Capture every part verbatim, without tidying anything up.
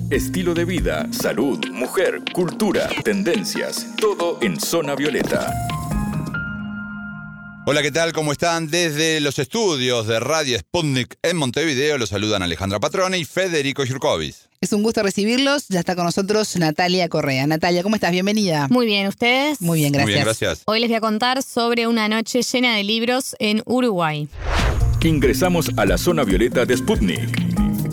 estilo de vida, salud, mujer, cultura, tendencias, todo en Zona Violeta. Hola, ¿qué tal? ¿Cómo están? Desde los estudios de Radio Sputnik en Montevideo los saludan Alejandra Patrone y Federico Jurkovic. Es un gusto recibirlos. Ya está con nosotros Natalia Correa. Natalia, ¿cómo estás? Bienvenida. Muy bien, ¿ustedes? Muy bien, gracias. Muy bien, gracias. Hoy les voy a contar sobre una noche llena de libros en Uruguay. Ingresamos a la Zona Violeta de Sputnik.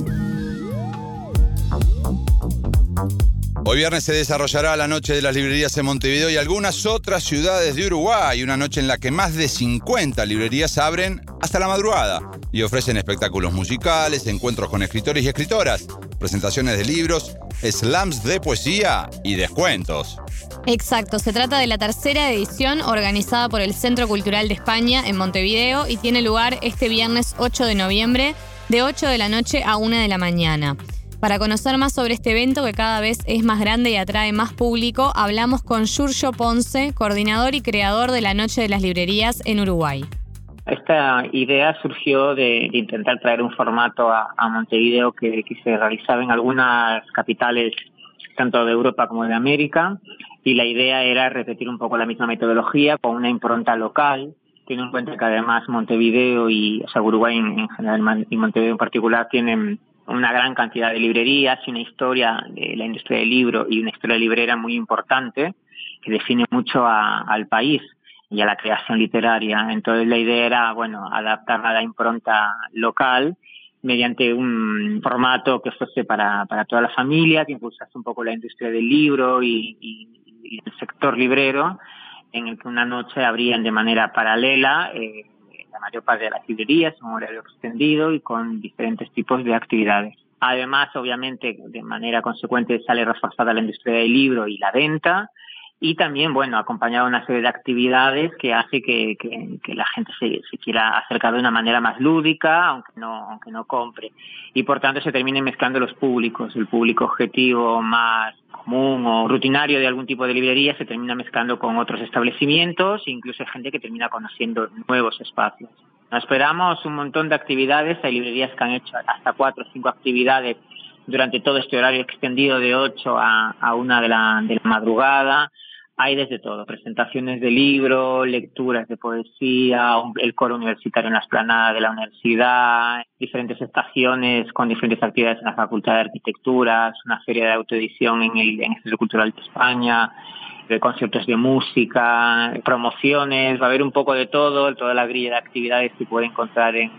Hoy viernes se desarrollará la Noche de las Librerías en Montevideo y algunas otras ciudades de Uruguay, una noche en la que más de cincuenta librerías abren hasta la madrugada y ofrecen espectáculos musicales, encuentros con escritores y escritoras, presentaciones de libros, slams de poesía y descuentos. Exacto, se trata de la tercera edición organizada por el Centro Cultural de España en Montevideo y tiene lugar este viernes ocho de noviembre de ocho de la noche a una de la mañana. Para conocer más sobre este evento que cada vez es más grande y atrae más público, hablamos con Giorgio Ponce, coordinador y creador de la Noche de las Librerías en Uruguay. Esta idea surgió de, de intentar traer un formato a, a Montevideo que, que se realizaba en algunas capitales, tanto de Europa como de América, y la idea era repetir un poco la misma metodología con una impronta local, teniendo en cuenta que además Montevideo y o sea, Uruguay en, en general y Montevideo en particular tienen una gran cantidad de librerías y una historia de la industria del libro y una historia librera muy importante que define mucho a, al país y a la creación literaria. Entonces la idea era, bueno, adaptarla a la impronta local mediante un formato que fuese para, para toda la familia, que impulsase un poco la industria del libro y, y, y el sector librero, en el que una noche abrían de manera paralela eh, la mayor parte de las librerías, un horario extendido y con diferentes tipos de actividades. Además, obviamente, de manera consecuente sale reforzada la industria del libro y la venta, y también, bueno, acompañado de una serie de actividades que hace que, que, que la gente se, se quiera acercar de una manera más lúdica, aunque no, aunque no compre. Y por tanto se terminen mezclando los públicos. El público objetivo más común o rutinario de algún tipo de librería se termina mezclando con otros establecimientos, incluso hay gente que termina conociendo nuevos espacios. Nos esperamos un montón de actividades. Hay librerías que han hecho hasta cuatro o cinco actividades durante todo este horario extendido de ocho a, a una de la, de la madrugada. Hay desde todo, presentaciones de libros, lecturas de poesía, el coro universitario en la explanada de la universidad, diferentes estaciones con diferentes actividades en la Facultad de Arquitectura, una feria de autoedición en el, en el Centro Cultural de España, de conciertos de música, promociones, va a haber un poco de todo, toda la grilla de actividades que puede encontrar en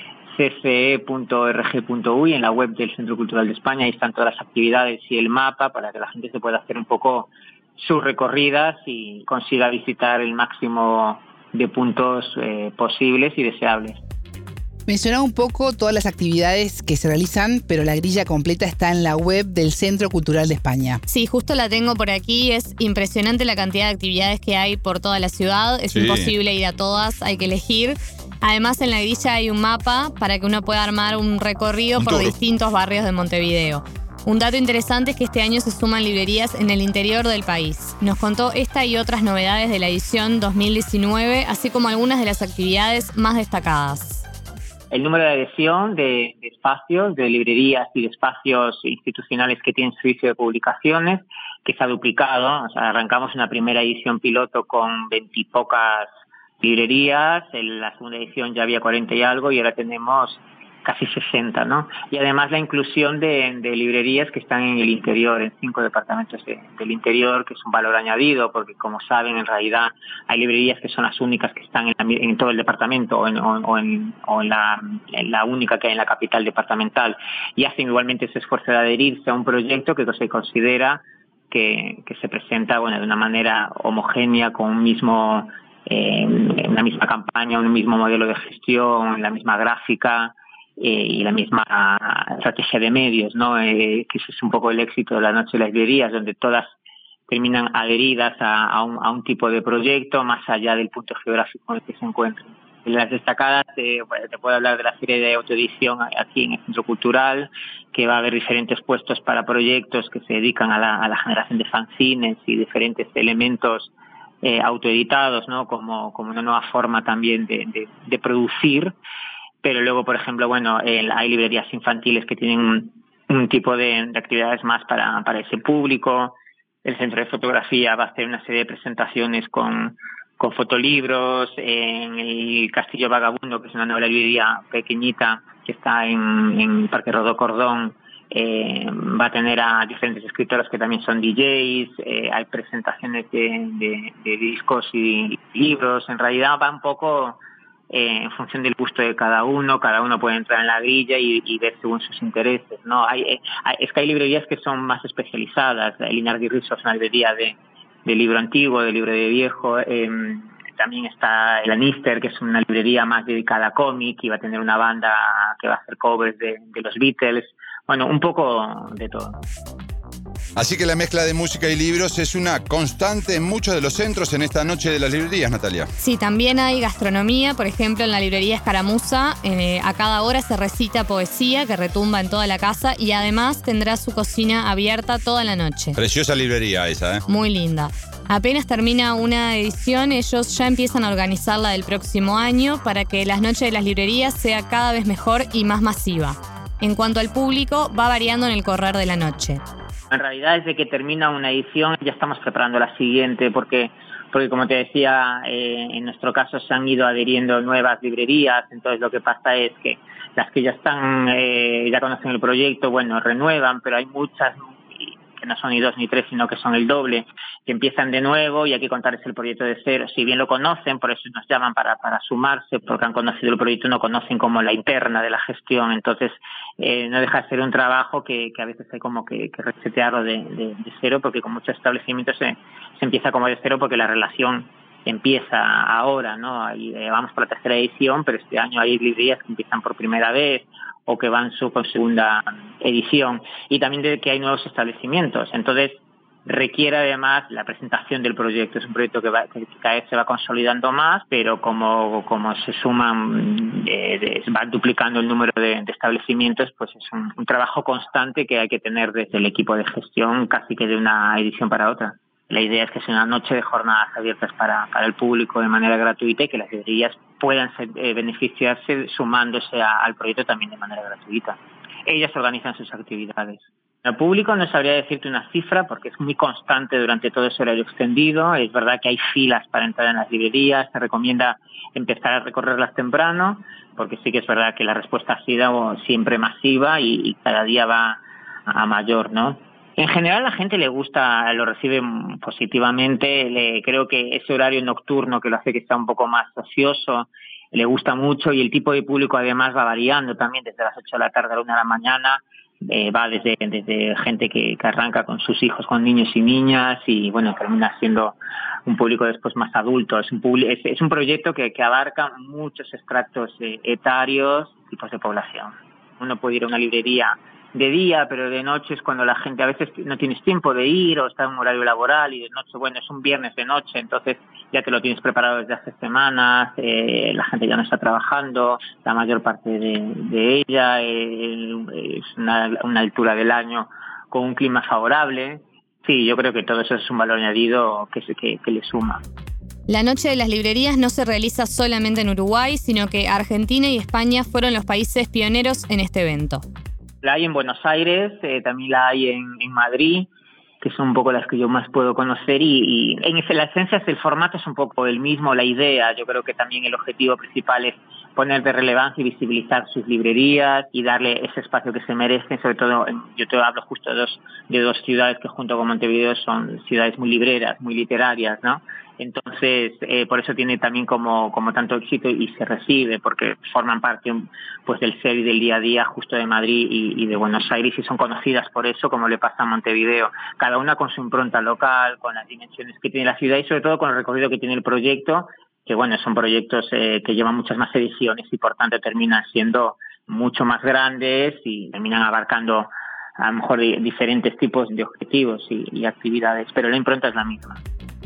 c c e punto org punto u y en la web del Centro Cultural de España. Ahí están todas las actividades y el mapa para que la gente se pueda hacer un poco sus recorridas y consiga visitar el máximo de puntos eh, posibles y deseables. Mencionaba un poco todas las actividades que se realizan, pero la grilla completa está en la web del Centro Cultural de España. Sí, justo la tengo por aquí. Es impresionante la cantidad de actividades que hay por toda la ciudad. Es sí. imposible ir a todas, hay que elegir. Además, en la grilla hay un mapa para que uno pueda armar un recorrido un por tour. distintos barrios de Montevideo. Un dato interesante es que este año se suman librerías en el interior del país. Nos contó esta y otras novedades de la edición dos mil diecinueve, así como algunas de las actividades más destacadas. El número de adhesión de, de espacios, de librerías y de espacios institucionales que tienen servicio de publicaciones, que se ha duplicado. O sea, arrancamos una primera edición piloto con veintipocas librerías, en la segunda edición ya había cuarenta y algo y ahora tenemos casi sesenta, ¿no? Y además la inclusión de, de librerías que están en el interior, en cinco departamentos de, del interior, que es un valor añadido, porque como saben, en realidad hay librerías que son las únicas que están en, la, en todo el departamento o, en, o, o, en, o en, la, en la única que hay en la capital departamental, y hacen igualmente ese esfuerzo de adherirse a un proyecto que se considera que, que se presenta, bueno, de una manera homogénea, con un mismo, eh, una misma campaña, un mismo modelo de gestión, la misma gráfica, Eh, y la misma estrategia de medios, ¿no? Eh, que ese es un poco el éxito de la Noche de las Librerías, donde todas terminan adheridas a, a, un, a un tipo de proyecto, más allá del punto geográfico en el que se encuentran. En las destacadas, eh, bueno, te puedo hablar de la feria de autoedición aquí en el Centro Cultural, que va a haber diferentes puestos para proyectos que se dedican a la, a la generación de fanzines y diferentes elementos eh, autoeditados, ¿no? Como, como una nueva forma también de, de, de producir. Pero luego, por ejemplo, bueno, eh, hay librerías infantiles que tienen un tipo de, de actividades más para, para ese público. El Centro de Fotografía va a hacer una serie de presentaciones con, con fotolibros. En el Castillo Vagabundo, que es una nueva librería pequeñita que está en, en Parque Rodó Cordón, eh, va a tener a diferentes escritores que también son D Js. Eh, hay presentaciones de, de, de discos y libros. En realidad va un poco eh, en función del gusto de cada uno. Cada uno puede entrar en la grilla y, y ver según sus intereses, ¿no? Hay, hay, es que hay librerías que son más especializadas. El Linardi Rizzo es una librería de, de libro antiguo, de libro de viejo. Eh, también está el Anister, que es una librería más dedicada a cómic, y va a tener una banda que va a hacer covers de, de los Beatles. Bueno, un poco de todo. Así que la mezcla de música y libros es una constante en muchos de los centros en esta noche de las librerías, Natalia. Sí, también hay gastronomía. Por ejemplo, en la librería Escaramuza, eh, a cada hora se recita poesía que retumba en toda la casa, y además tendrá su cocina abierta toda la noche. Preciosa librería esa, ¿eh? Muy linda. Apenas termina una edición, ellos ya empiezan a organizar la del próximo año para que las noches de las librerías sea cada vez mejor y más masiva. En cuanto al público, va variando en el correr de la noche. En realidad, desde que termina una edición ya estamos preparando la siguiente, porque, porque como te decía, eh, en nuestro caso se han ido adheriendo nuevas librerías. Entonces lo que pasa es que las que ya están, eh, ya conocen el proyecto, bueno, renuevan, pero hay muchas que no son ni dos ni tres, sino que son el doble, que empiezan de nuevo y hay que contarles el proyecto de cero. Si bien lo conocen, por eso nos llaman para, para sumarse, porque han conocido el proyecto, no conocen como la interna de la gestión. Entonces, eh, no deja de ser un trabajo que, que a veces hay como que, que resetearlo de, de, de cero, porque con muchos establecimientos se, se empieza como de cero, porque la relación empieza ahora, ¿no? Ahí, eh, vamos por la tercera edición, pero este año hay librerías que empiezan por primera vez o que van su, con segunda edición, y también de que hay nuevos establecimientos. Entonces requiere además la presentación del proyecto. Es un proyecto que, va, que cada vez se va consolidando más, pero como, como se suman, eh, se va duplicando el número de, de establecimientos, pues es un, un trabajo constante que hay que tener desde el equipo de gestión, casi que de una edición para otra. La idea es que sea una noche de jornadas abiertas para, para el público de manera gratuita, y que las librerías puedan ser, eh, beneficiarse sumándose a, al proyecto también de manera gratuita. Ellas organizan sus actividades. El público no sabría decirte una cifra porque es muy constante durante todo ese horario extendido. Es verdad que hay filas para entrar en las librerías. Se recomienda empezar a recorrerlas temprano, porque sí que es verdad que la respuesta ha sido siempre masiva y, y cada día va a mayor, ¿no? En general a la gente le gusta, lo recibe positivamente. Le, creo que ese horario nocturno que lo hace que sea un poco más ocioso le gusta mucho, y el tipo de público además va variando también desde las ocho de la tarde a la una de la mañana. Eh, va desde, desde gente que, que arranca con sus hijos, con niños y niñas, y bueno, termina siendo un público después más adulto. Es un, es, es un proyecto que, que abarca muchos estratos eh, etarios, tipos de población. Uno puede ir a una librería de día, pero de noche es cuando la gente a veces no tienes tiempo de ir o está en un horario laboral, y de noche, bueno, es un viernes de noche, entonces ya te lo tienes preparado desde hace semanas, eh, la gente ya no está trabajando, la mayor parte de, de ella, eh, es una, una altura del año con un clima favorable. Sí, yo creo que todo eso es un valor añadido que, que, que le suma. La Noche de las Librerías no se realiza solamente en Uruguay, sino que Argentina y España fueron los países pioneros en este evento. La hay en Buenos Aires, eh, también la hay en, en Madrid, que son un poco las que yo más puedo conocer, y, y en la esencia el formato es un poco el mismo, la idea. Yo creo que también el objetivo principal es poner de relevancia y visibilizar sus librerías y darle ese espacio que se merecen. Sobre todo, yo te hablo justo de dos, de dos ciudades que junto con Montevideo son ciudades muy libreras, muy literarias, ¿no? Entonces, eh, por eso tiene también como, como tanto éxito y se recibe, porque forman parte pues del ser y del día a día justo de Madrid y, y de Buenos Aires, y son conocidas por eso, como le pasa a Montevideo, cada una con su impronta local, con las dimensiones que tiene la ciudad y sobre todo con el recorrido que tiene el proyecto, que bueno, son proyectos eh, que llevan muchas más ediciones y por tanto terminan siendo mucho más grandes y terminan abarcando a lo mejor diferentes tipos de objetivos y, y actividades, pero la impronta es la misma.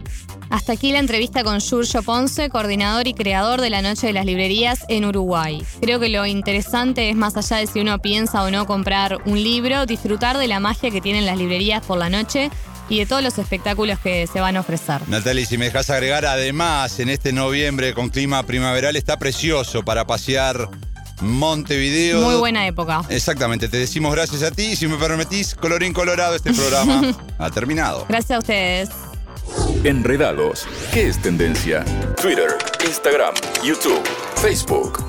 Hasta aquí la entrevista con Giorgio Ponce, coordinador y creador de la Noche de las Librerías en Uruguay. Creo que lo interesante es, más allá de si uno piensa o no comprar un libro, disfrutar de la magia que tienen las librerías por la noche y de todos los espectáculos que se van a ofrecer. Natalia, si me dejas agregar, además, en este noviembre con clima primaveral está precioso para pasear Montevideo. Muy buena época. Exactamente, te decimos gracias a ti y si me permitís, colorín colorado, este programa ha terminado. Gracias a ustedes. Enredados. ¿Qué es tendencia? Twitter, Instagram, YouTube, Facebook.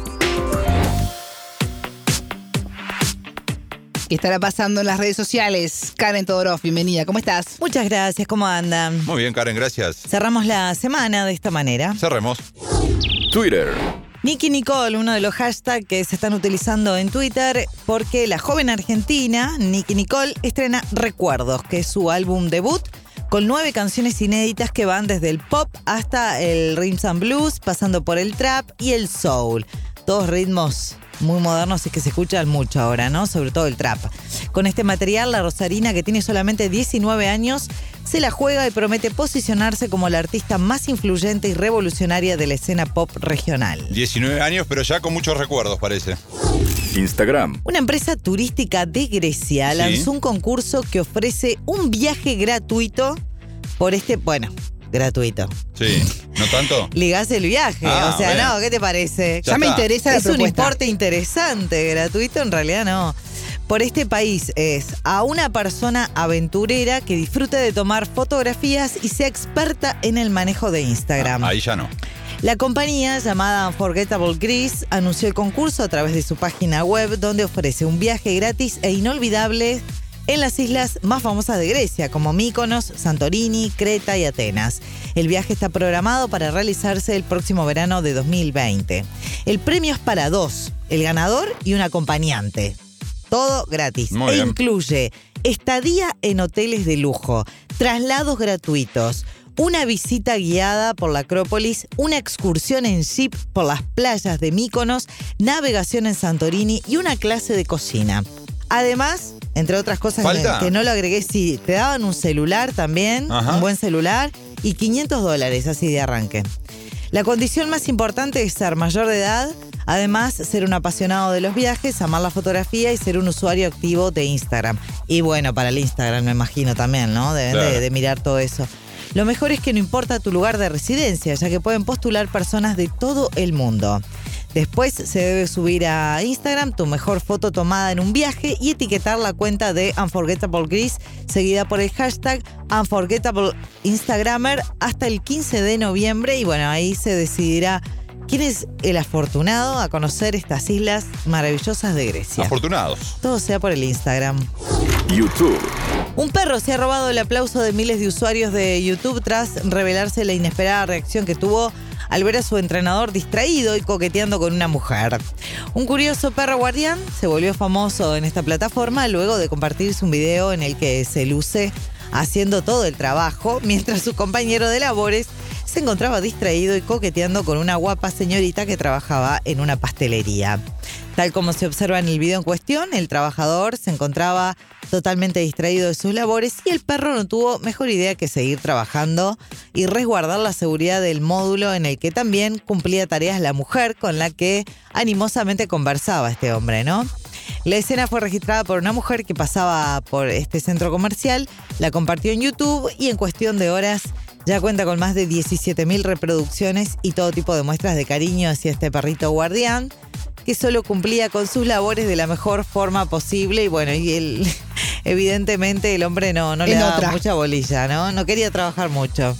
¿Qué estará pasando en las redes sociales? Karen Todorov, bienvenida. ¿Cómo estás? Muchas gracias, ¿cómo andan? Muy bien, Karen, gracias. Cerramos la semana de esta manera. Cerremos. Twitter. Nicki Nicole, uno de los hashtags que se están utilizando en Twitter, porque la joven argentina, Nicki Nicole, estrena Recuerdos, que es su álbum debut, con nueve canciones inéditas que van desde el pop hasta el rhythm and blues, pasando por el trap y el soul. Todos ritmos muy modernos y que se escuchan mucho ahora, ¿no? Sobre todo el trap. Con este material, la rosarina, que tiene solamente diecinueve años, se la juega y promete posicionarse como la artista más influyente y revolucionaria de la escena pop regional. diecinueve años, pero ya con muchos recuerdos, parece. Instagram. Una empresa turística de Grecia Sí. lanzó un concurso que ofrece un viaje gratuito por este, bueno, gratuito. Sí, ¿no tanto? Ligás el viaje, Ah, o sea, bueno. no, ¿qué te parece? Ya Ya me está. interesa la Es un propuesta. importe interesante, gratuito en realidad no. Por este país es a una persona aventurera que disfrute de tomar fotografías y sea experta en el manejo de Instagram. Ah, ahí ya no. La compañía llamada Unforgettable Greece anunció el concurso a través de su página web, donde ofrece un viaje gratis e inolvidable en las islas más famosas de Grecia, como Mykonos, Santorini, Creta y Atenas. El viaje está programado para realizarse el próximo verano de dos mil veinte. El premio es para dos, el ganador y un acompañante. Todo gratis. Muy e bien. incluye estadía en hoteles de lujo, traslados gratuitos, una visita guiada por la Acrópolis, una excursión en jeep por las playas de Mykonos, navegación en Santorini y una clase de cocina. Además, entre otras cosas ¿Falta? que, que no lo agregué, sí, te daban un celular también, Ajá. un buen celular y quinientos dólares así de arranque. La condición más importante es ser mayor de edad, además ser un apasionado de los viajes, amar la fotografía y ser un usuario activo de Instagram. Y bueno, para el Instagram me imagino también, ¿no? Deben Claro. de, de mirar todo eso. Lo mejor es que no importa tu lugar de residencia, ya que pueden postular personas de todo el mundo. Después se debe subir a Instagram tu mejor foto tomada en un viaje y etiquetar la cuenta de Unforgettable Greece, seguida por el hashtag Unforgettable Instagrammer hasta el quince de noviembre. Y bueno, ahí se decidirá quién es el afortunado a conocer estas islas maravillosas de Grecia. Afortunados. Todo sea por el Instagram. YouTube. Un perro se ha robado el aplauso de miles de usuarios de YouTube tras revelarse la inesperada reacción que tuvo al ver a su entrenador distraído y coqueteando con una mujer. Un curioso perro guardián se volvió famoso en esta plataforma luego de compartirse un video en el que se luce haciendo todo el trabajo mientras su compañero de labores se encontraba distraído y coqueteando con una guapa señorita que trabajaba en una pastelería. Tal como se observa en el video en cuestión, el trabajador se encontraba totalmente distraído de sus labores y el perro no tuvo mejor idea que seguir trabajando y resguardar la seguridad del módulo en el que también cumplía tareas la mujer con la que animosamente conversaba este hombre, ¿no? La escena fue registrada por una mujer que pasaba por este centro comercial, la compartió en YouTube y en cuestión de horas ya cuenta con más de diecisiete mil reproducciones y todo tipo de muestras de cariño hacia este perrito guardián que solo cumplía con sus labores de la mejor forma posible. Y bueno, y él, evidentemente el hombre no, no le En daba otra. mucha bolilla, ¿no? No quería trabajar mucho.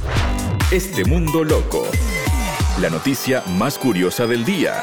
Este mundo loco. La noticia más curiosa del día.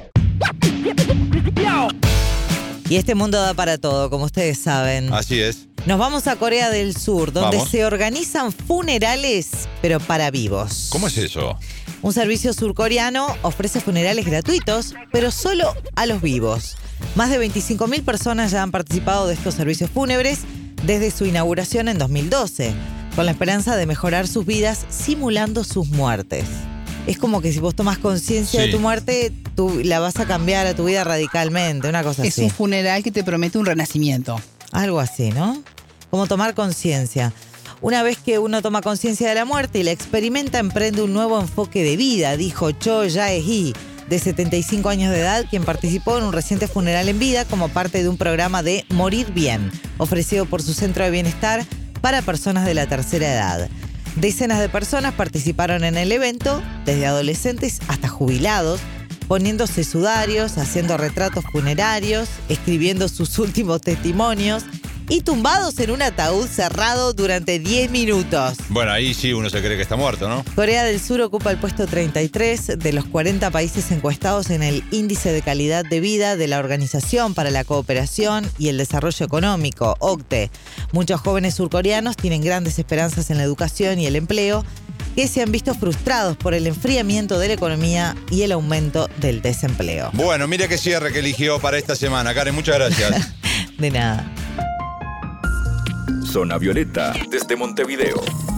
Y este mundo da para todo, como ustedes saben. Así es. Nos vamos a Corea del Sur, donde Vamos. se organizan funerales, pero para vivos. ¿Cómo es eso? Un servicio surcoreano ofrece funerales gratuitos, pero solo a los vivos. Más de veinticinco mil personas ya han participado de estos servicios fúnebres desde su inauguración en dos mil doce, con la esperanza de mejorar sus vidas simulando sus muertes. Es como que si vos tomás conciencia Sí. de tu muerte, tú la vas a cambiar a tu vida radicalmente, una cosa Es así. un funeral que te promete un renacimiento. Algo así, ¿no? Como tomar conciencia. Una vez que uno toma conciencia de la muerte y la experimenta, emprende un nuevo enfoque de vida, dijo Cho Jae-hee, de setenta y cinco años de edad, quien participó en un reciente funeral en vida como parte de un programa de Morir Bien, ofrecido por su centro de bienestar para personas de la tercera edad. Decenas de personas participaron en el evento, desde adolescentes hasta jubilados, poniéndose sudarios, haciendo retratos funerarios, escribiendo sus últimos testimonios y tumbados en un ataúd cerrado durante diez minutos. Bueno, ahí sí uno se cree que está muerto, ¿no? Corea del Sur ocupa el puesto treinta y tres de los cuarenta países encuestados en el Índice de Calidad de Vida de la Organización para la Cooperación y el Desarrollo Económico, O C T E. Muchos jóvenes surcoreanos tienen grandes esperanzas en la educación y el empleo, que se han visto frustrados por el enfriamiento de la economía y el aumento del desempleo. Bueno, mire qué cierre que eligió para esta semana. Karen, muchas gracias. De nada. Zona Violeta, desde Montevideo.